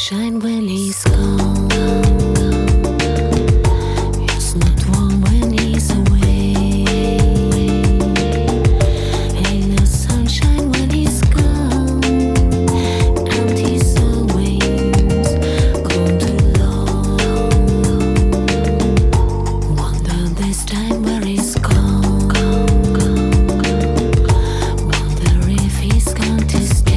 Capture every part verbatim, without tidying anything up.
sunshine when he's gone. It's not warm when he's away. Ain't no sunshine when he's gone. And he's always gone too long. Wonder this time where he's gone. Wonder if he's going to stay.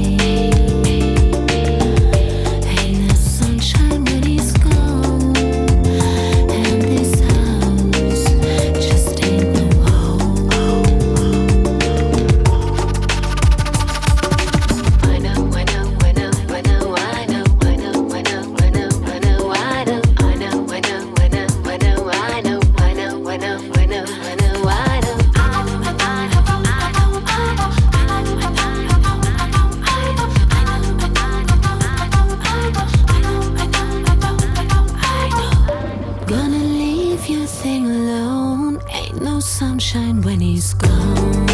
Gonna leave your thing alone. Ain't no sunshine when he's gone.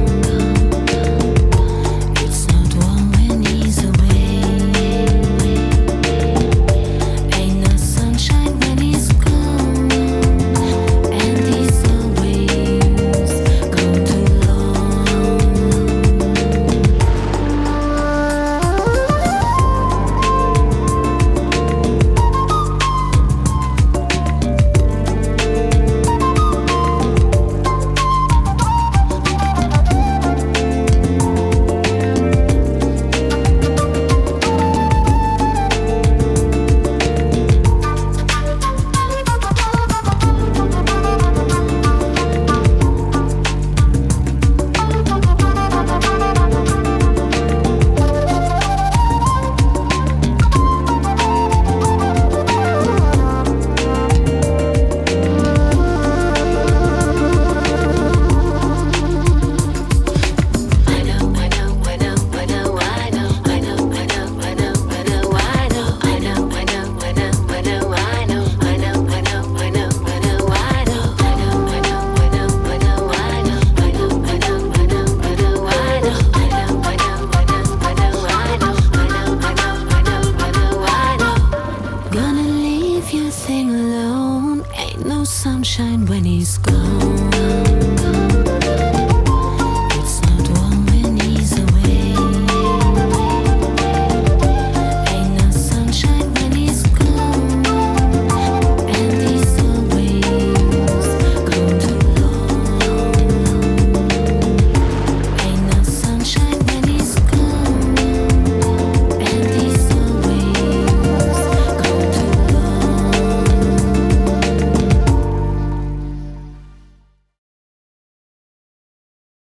It's not warm when he's away. Ain't no sunshine when he's gone. And he's always gone too long. Gonna leave your thing alone. Ain't no sunshine when he's gone.